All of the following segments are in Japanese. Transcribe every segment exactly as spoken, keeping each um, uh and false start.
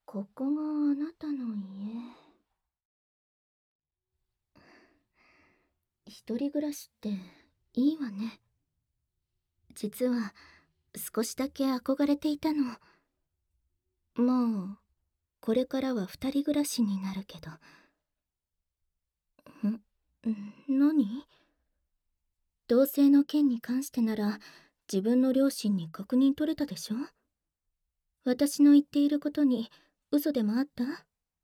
ここがあなたの家。一人暮らしっていいわね。実は少しだけ憧れていたの。まあ、これからは二人暮らしになるけど。ん、ん何？同棲の件に関してなら自分の両親に確認取れたでしょ？私の言っていることに嘘でもあった？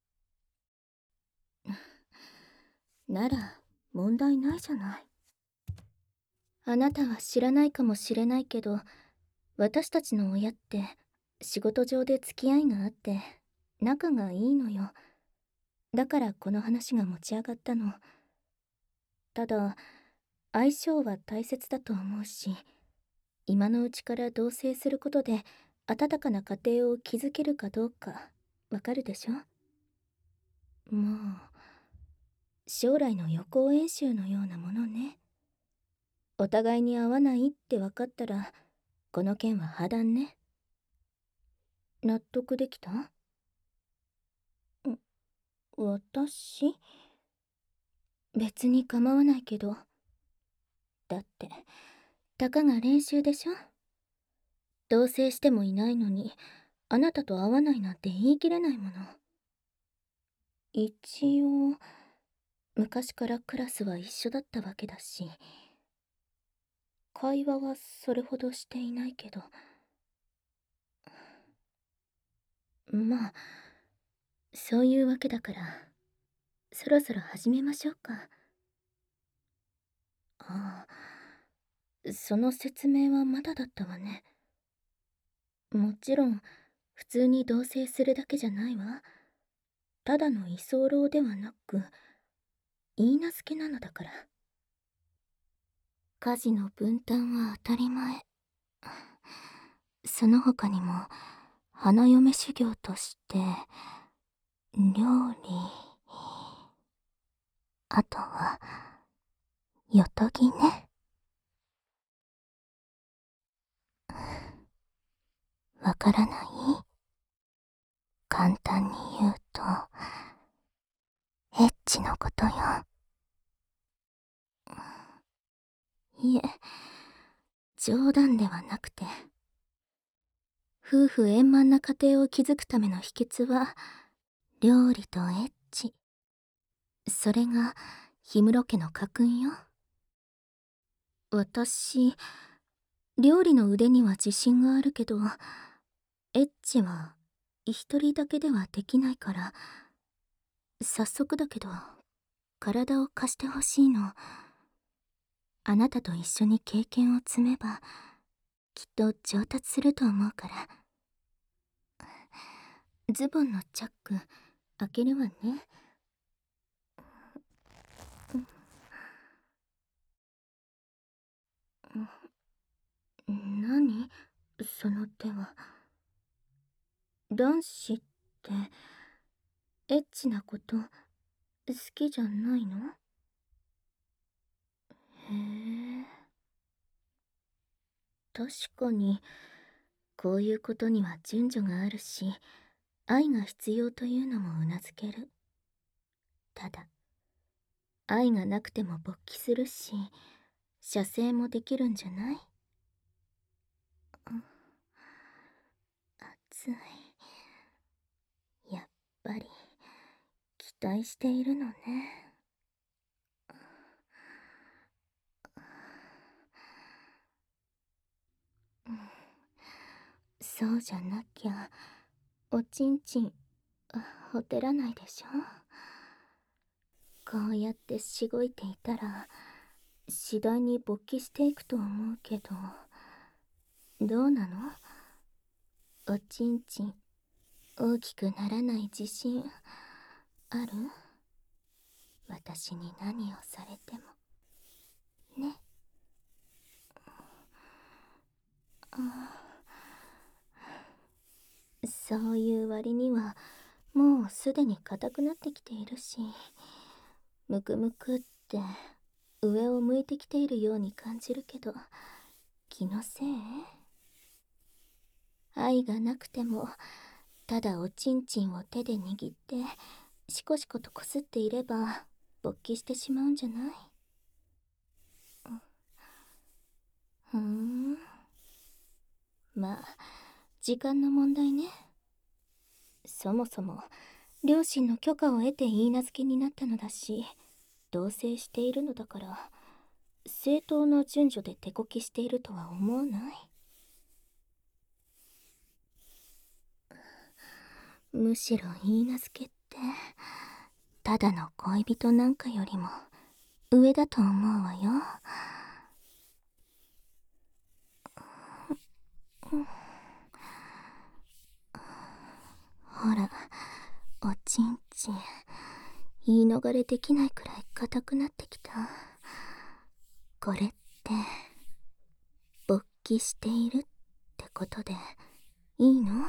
なら問題ないじゃない。あなたは知らないかもしれないけど、私たちの親って仕事上で付き合いがあって仲がいいのよ。だからこの話が持ち上がったの。ただ相性は大切だと思うし、今のうちから同棲することで温かな家庭を築けるかどうかわかるでしょ？まあ、将来の予行演習のようなものね。お互いに合わないって分かったらこの件は破談ね。納得できた？ん、私？別に構わないけど。だってたかが練習でしょ？同棲してもいないのにあなたと会わないなんて言い切れないもの。一応昔からクラスは一緒だったわけだし、会話はそれほどしていないけど。まあ、そういうわけだからそろそろ始めましょうか。ああ、その説明はまだだったわね。もちろん普通に同棲するだけじゃないわ。ただの居候ではなく許嫁なのだから。家事の分担は当たり前。その他にも花嫁修行として料理、あとはよとぎね。わからない？簡単に言うとエッチのことよ。いえ、冗談ではなくて、夫婦円満な家庭を築くための秘訣は料理とエッチ。それが氷室家の家訓よ。私、料理の腕には自信があるけど、エッチは一人だけではできないから、早速だけど体を貸してほしいの。あなたと一緒に経験を積めばきっと上達すると思うから。ズボンのチャック開けるわね。何その手は。男子ってエッチなこと好きじゃないの？へえ。確かにこういうことには順序があるし愛が必要というのもうなずける。ただ愛がなくても勃起するし射精もできるんじゃない？熱い。やっぱり期待しているのね。そうじゃなきゃおちんちんほてらないでしょ。こうやってしごいていたら次第に勃起していくと思うけど、どうなの？おちんちん大きくならない自信ある？私に何をされてもね。そういう割にはもうすでに硬くなってきているし、むくむくって上を向いてきているように感じるけど、気のせい？愛がなくてもただおちんちんを手で握ってしこしことこすっていれば勃起してしまうんじゃない？ふーん。まあ時間の問題ね。そもそも両親の許可を得て許嫁になったのだし、同棲しているのだから正当な順序で手こきしているとは思わない？むしろ許嫁ってただの恋人なんかよりも上だと思うわよ。ほら、おちんちん言い逃れできないくらい硬くなってきた。これって勃起しているってことでいいの？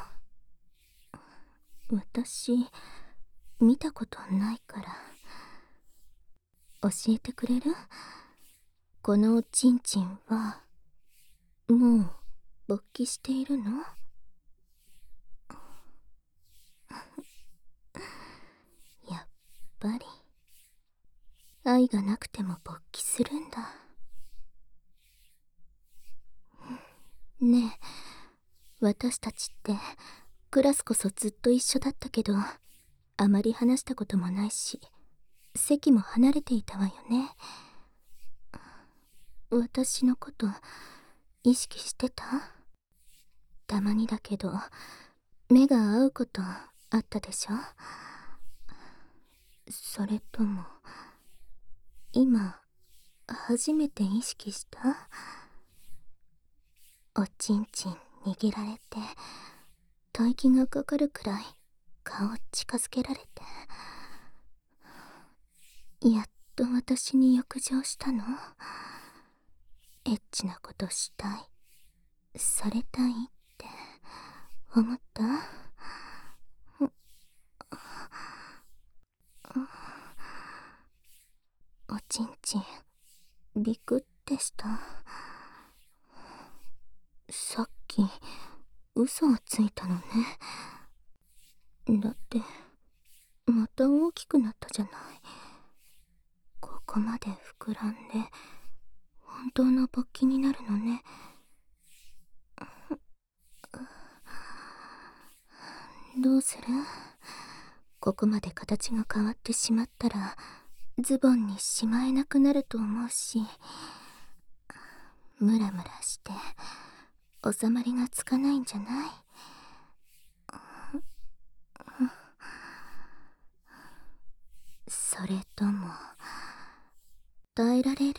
私見たことないから教えてくれる？このおちんちんはもう勃起しているの？やっぱり愛がなくても勃起するんだ。ねえ、私たちってクラスこそずっと一緒だったけどあまり話したこともないし席も離れていたわよね。私のこと意識してた？たまにだけど目が合うことあったでしょ？それとも今初めて意識した？おちんちん握られて吐息がかかるくらい顔近づけられて、やっと私に欲情したの？エッチなことしたい、されたいって思った？おちんちんビクってした？さっき嘘をついたのね。だってまた大きくなったじゃない。ここまで膨らんで本当の勃起になるのね。どうする？ここまで形が変わってしまったらズボンにしまえなくなると思うし、ムラムラして収まりがつかないんじゃない？それとも耐えられる？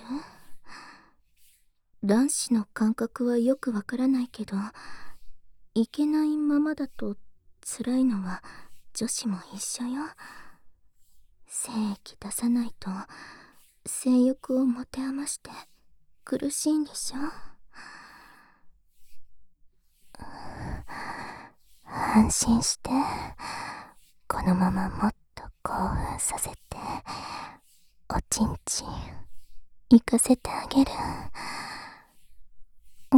男子の感覚はよくわからないけど、いけないままだと辛いのは女子も一緒よ。精液出さないと性欲を持て余して苦しいんでしょ？安心して、このままもっと興奮させておちんちん行かせてあげる。うん、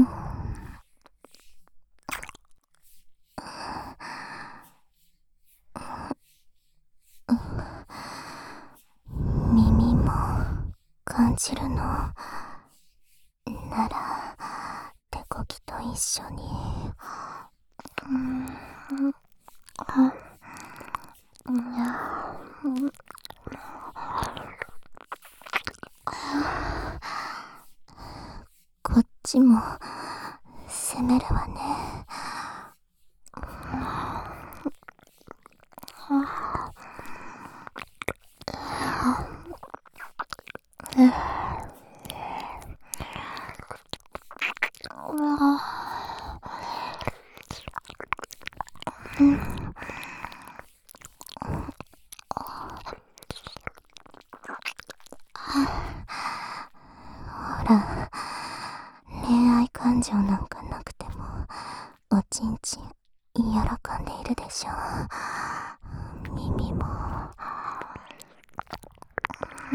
耳も感じるのなら手こきと一緒に、うん、あ、うん、こっちも責めるわね。ほら、恋愛感情なんかなくてもおちんちん喜んでいるでしょ？耳も、うん、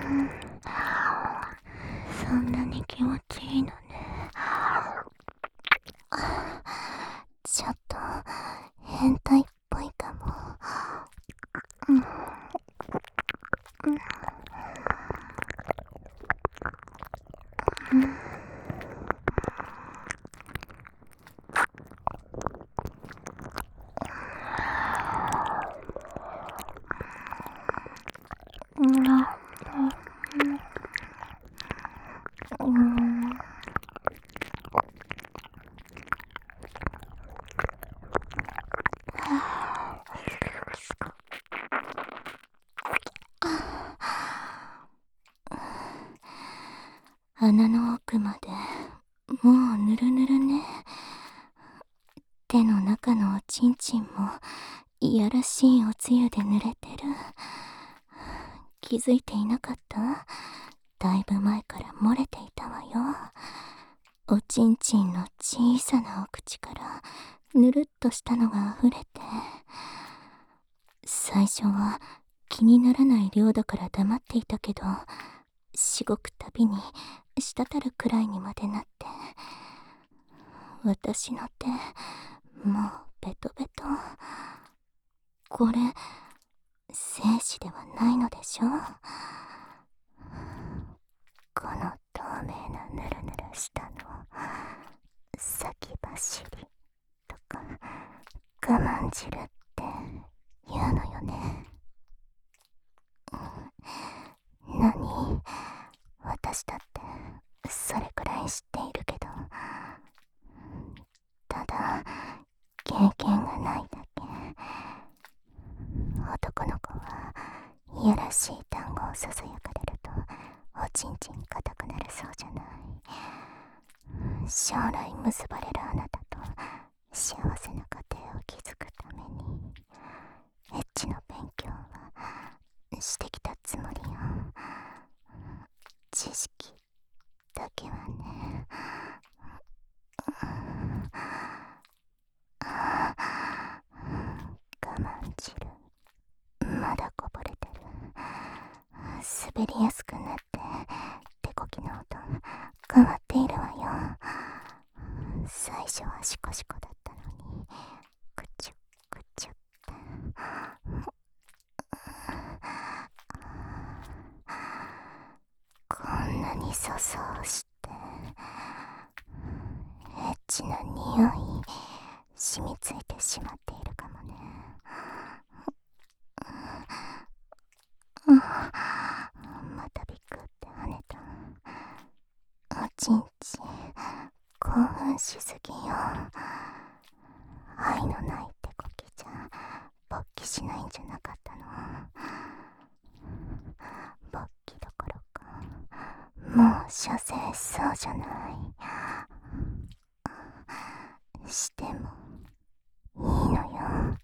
そんなに気持ちいいのね。ちょっと変態っぽいかも。うんうんうん穴の奥までもうぬるぬるね。手の中のおちんちんもいやらしいおつゆで濡れてる。気づいていなかった？だいぶ前から漏れていたわよ。おちんちんの小さなお口からぬるっとしたのが溢れて、最初は気にならない量だから黙っていたけど、しごくたびに滴るくらいにまでなって、私の手もうベトベト。これ精子ではないのでしょ。この透明なぬるぬるしたの先走りとか我慢汁って言うのよね。何？私だってそれくらい知っているけど、ただ経験がないだけ。男の子はいやらしい単語をささやかれるとおちんちん硬くなるそうじゃない。将来結ばれるあなたと幸せな家庭を築くためにエッチの勉強はしてきたつもりよ。知識だけはね。我慢汁まだこぼれてる。滑りやすくなって手こきの音変わっているわよ。最初はシコシコだったのにクチュクチュって。こんなに粗相してエッチな匂い染みついてしまっているかもね。またビクって跳ねた。おちんちん興奮しすぎよ。愛のない手こきじゃ勃起しないんじゃなかったの？勃起どころかもう射精しそうじゃない。してもいいのよ。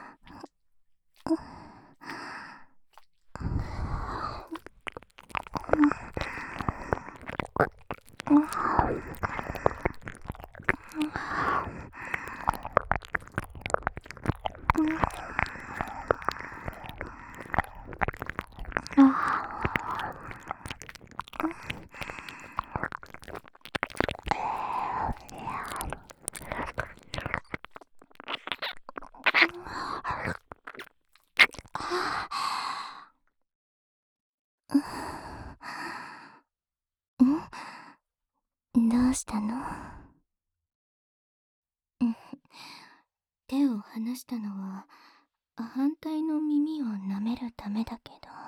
ん？どうしたの？手を離したのは反対の耳を舐めるためだけど、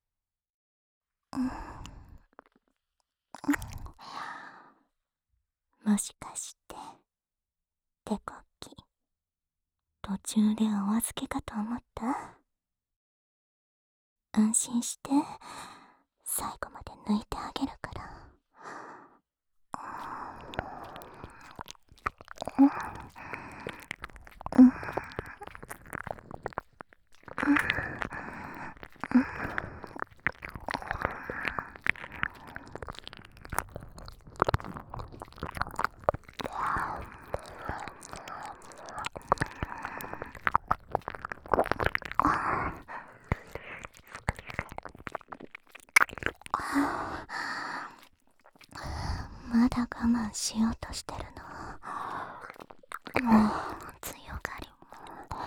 もしかして手こき途中でお預けかと思った？安心して最後まで抜いてあげるから。 だ我慢しようとしてるの？もう強がりも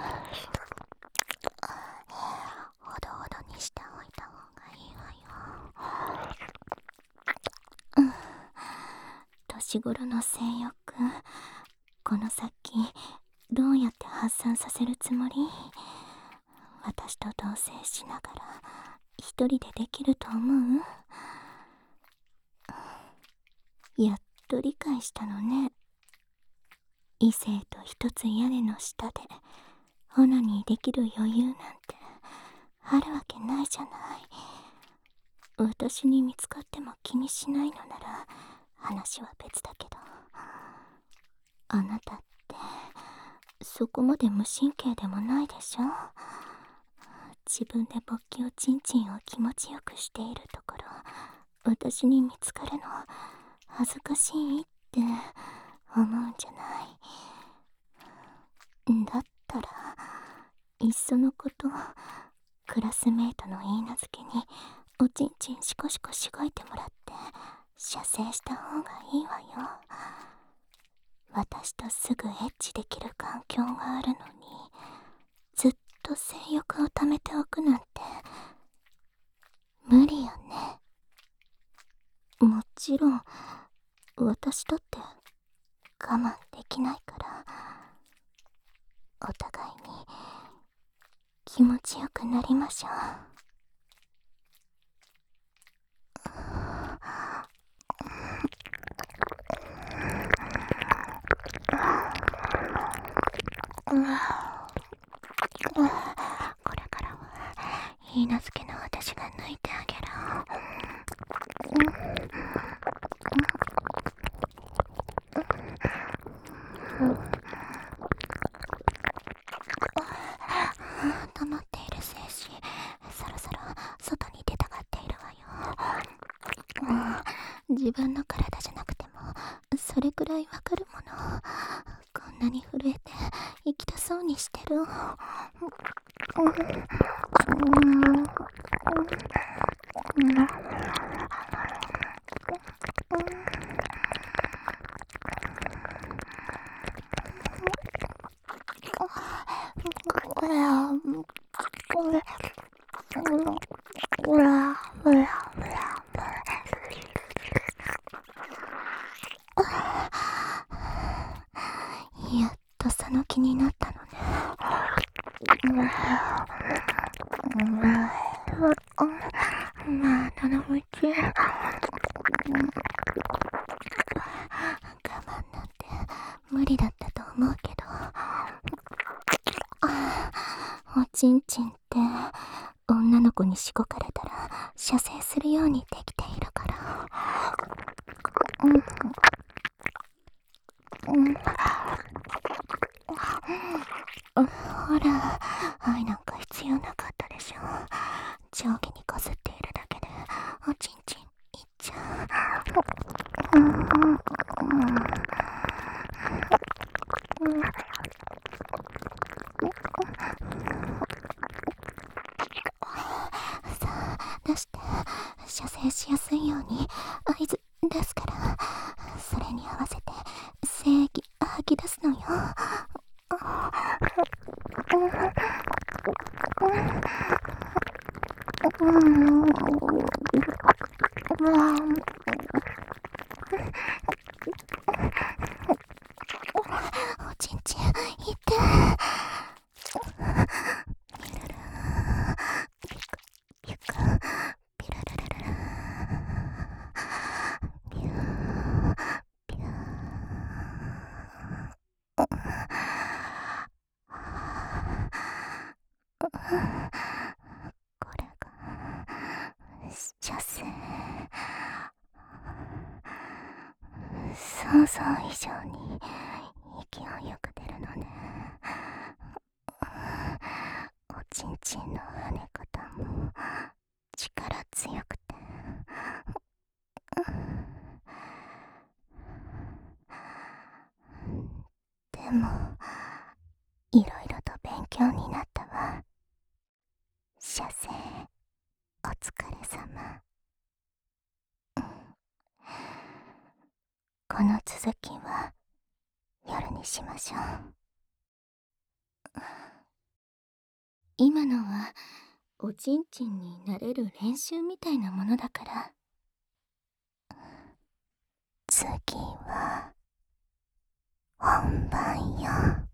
ほどほどにしておいた方がいいわよ。うん、年頃の性欲、この先どうやって発散させるつもり？私と同棲しながら一人でできると思う？やっと理解したのね。異性と一つ屋根の下でオナニーできる余裕なんてあるわけないじゃない。私に見つかっても気にしないのなら話は別だけど、あなたってそこまで無神経でもないでしょ。自分で勃起をチンチンを気持ちよくしているところ私に見つかるの恥ずかしいって思うんじゃない？だったらいっそのことクラスメートの許嫁におちんちんシコシコしごいてもらって射精した方がいいわよ。私とすぐエッチできる環境があるのにずっと性欲を溜めておくなんて無理よね。もちろん私だって我慢できないから、お互いに気持ちよくなりましょう。これからは許嫁の私が抜いてあげる。溜まっている精子、そろそろ外に出たがっているわよ。自分の体じゃなくてもそれくらいわかるもの。こんなに震えて行きたそうにしてる。やっとその気になったのね。まあ頼むち。我慢なんて無理だったと思うけど、おちんちんって女の子にしごかれたら射精するようにできているから。うんうん、ほら、愛なんか必要なかったでしょ。上下にこすっているだけでおちんちんいっちゃう。うんうんうんさあ出して、射精しやすいように合図出すから、それに合わせて精液吐き出すのよ。おちんちんいって。ピュカピラララララピューピュー。これが射精。想像以上に勢いよく出るのね。おちんちんの跳ね方も力強くて、でもいろいろと勉強になったわ。射精お疲れ様。 続きは夜にしましょう。今のはおちんちんになれる練習みたいなものだから。次は本番よ。